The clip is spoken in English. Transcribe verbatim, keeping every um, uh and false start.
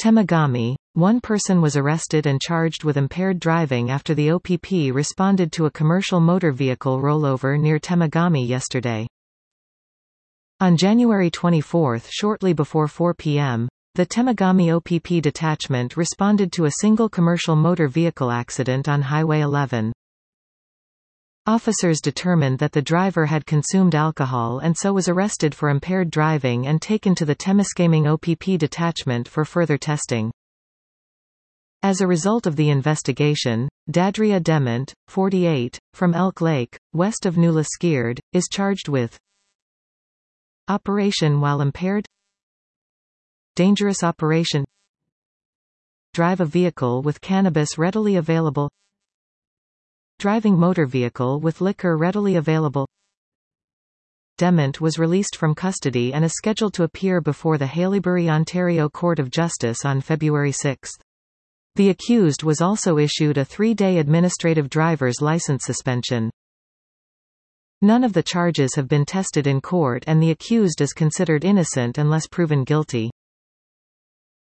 Temagami. One person was arrested and charged with impaired driving after the O P P responded to a commercial motor vehicle rollover near Temagami yesterday. On January twenty-fourth, shortly before four p m, the Temagami O P P detachment responded to a single commercial motor vehicle accident on Highway eleven. Officers determined that the driver had consumed alcohol and so was arrested for impaired driving and taken to the Temiskaming O P P detachment for further testing. As a result of the investigation, Dadria Dement, forty-eight, from Elk Lake, west of Nula Skird, is charged with operation while impaired, dangerous operation, drive a vehicle with cannabis readily available, driving motor vehicle with liquor readily available. Dement was released from custody and is scheduled to appear before the Haileybury, Ontario Court of Justice on February sixth. The accused was also issued a three-day administrative driver's license suspension. None of the charges have been tested in court and the accused is considered innocent unless proven guilty.